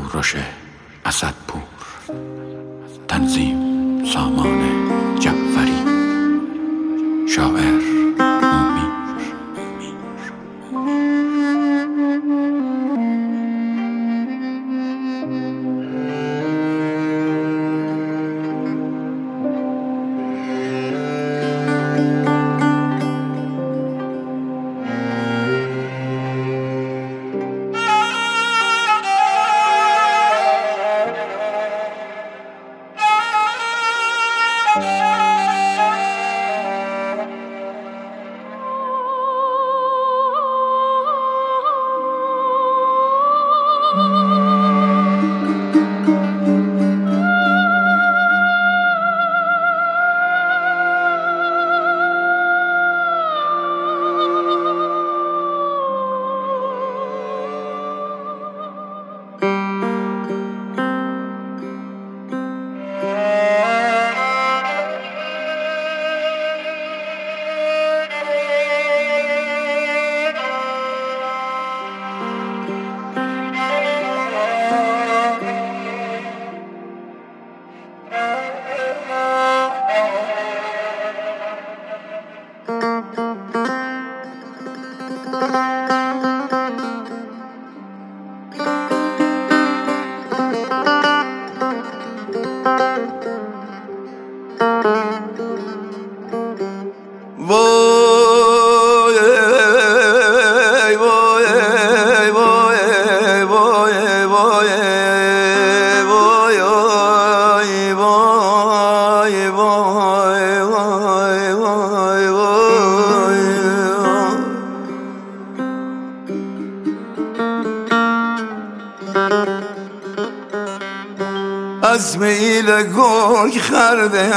کوروش اسدپور. تنظیم سامان جعفری. شاعر مومیر. از میل گل خرده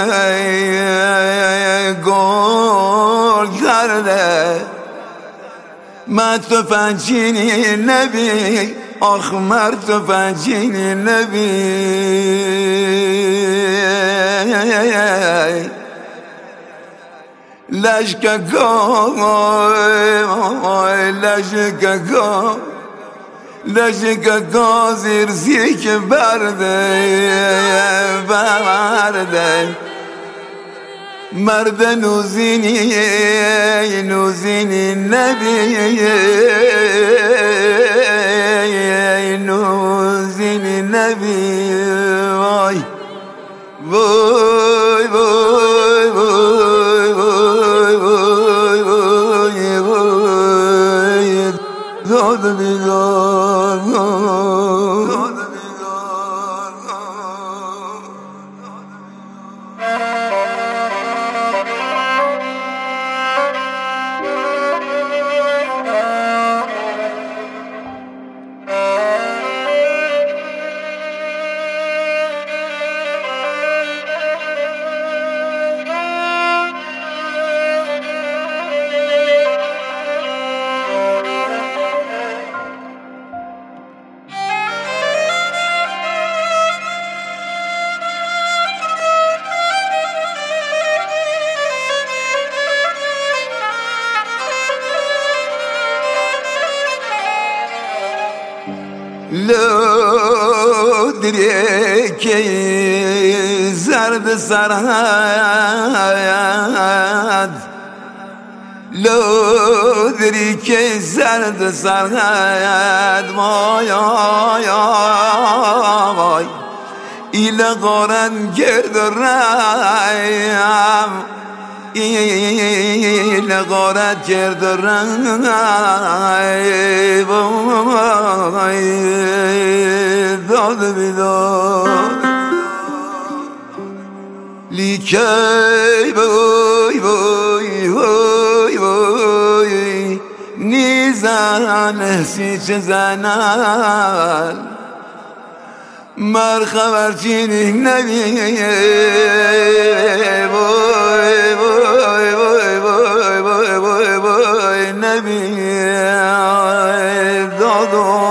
گل خرده مرد تفنگچینی نبی آخ مرد تفنگچینی نبی لشکا زیر زیک برده مرد نوزینی نبی نوزینی نبی وای وای وای وای وای وای وای داد بیدار لو دريكي زرد سرهاد لو دريكي زرد سرهاد ماي إلى غران جرد الرايم إلى غران جرد الرايم داد بیدار لیکی بای بای بای بای نیزن سیچ زنال مر خبرچینی نبی بای بای بای بای بای بای بای نبی دادو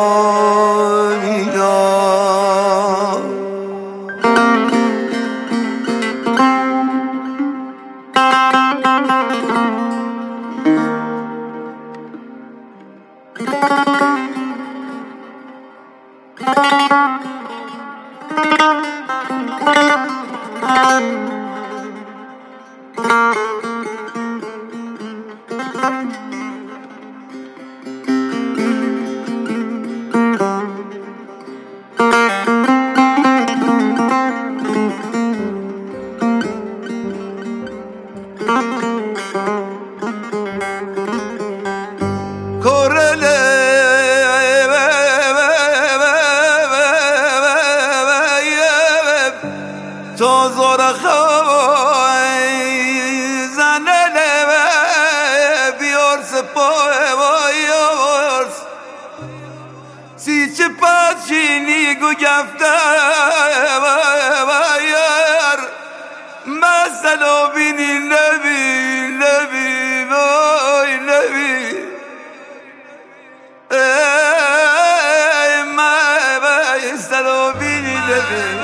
تو زرخای زنه بیارس پایارس سی چه پادشینی گو گفته بایر مثلا بینی نبی نبی وای نبی مثلا بینی نبی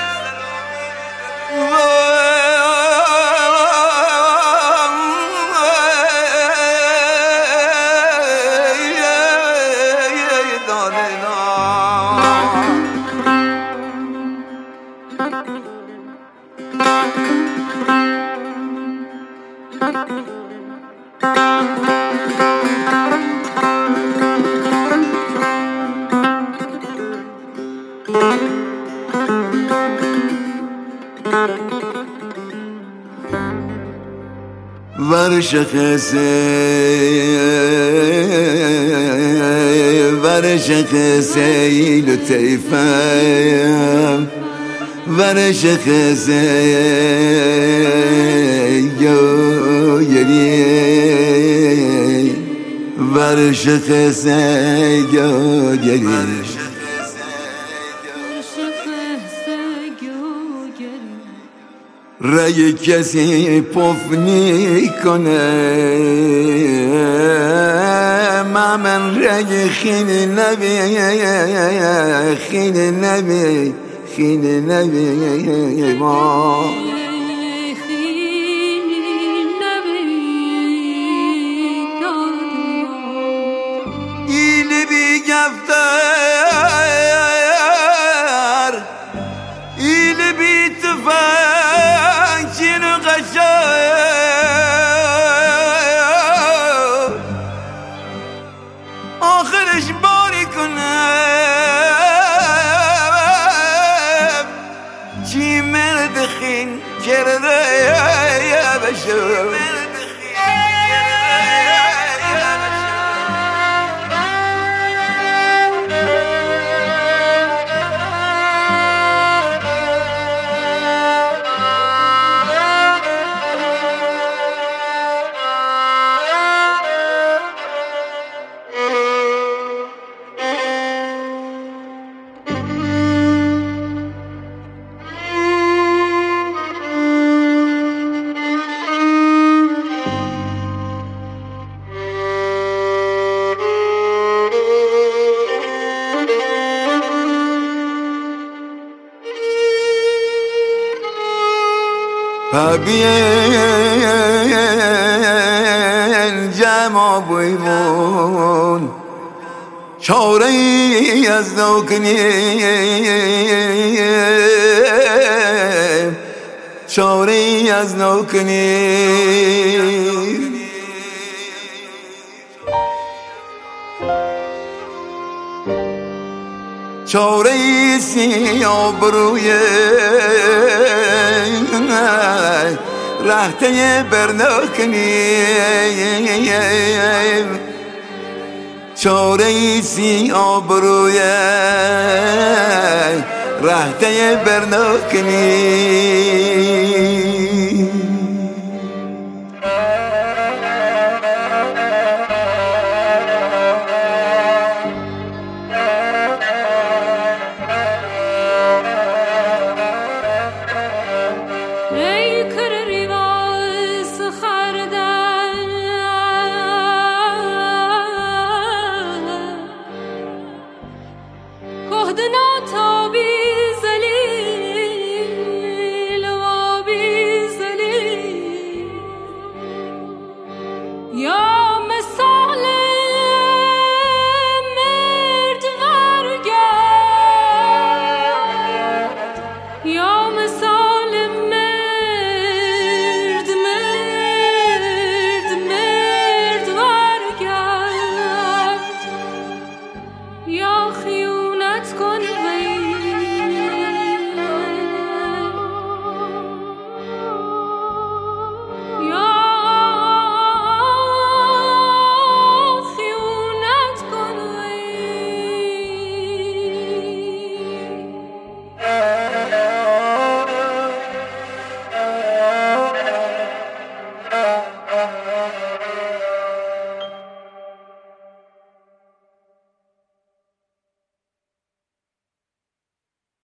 ورشق سیل و تیفم ورشق سیل گویری ورشق سیل گویری رای کسی پفنی کنه من رای خیلی نبی خیلی نبی خیلی نبی ما ایلی بی گفتر ایلی بی تفنگ چینو قشار آخرش باری کنم چی مرد خین کرده یا بشو پبین جمع بیمون چاره ای از نکنی چاره ای از نکنی چاره ای سیاه بروی رهته برنکنی چاره ای سیاه بروی رهته برنکنی Kohdana tabi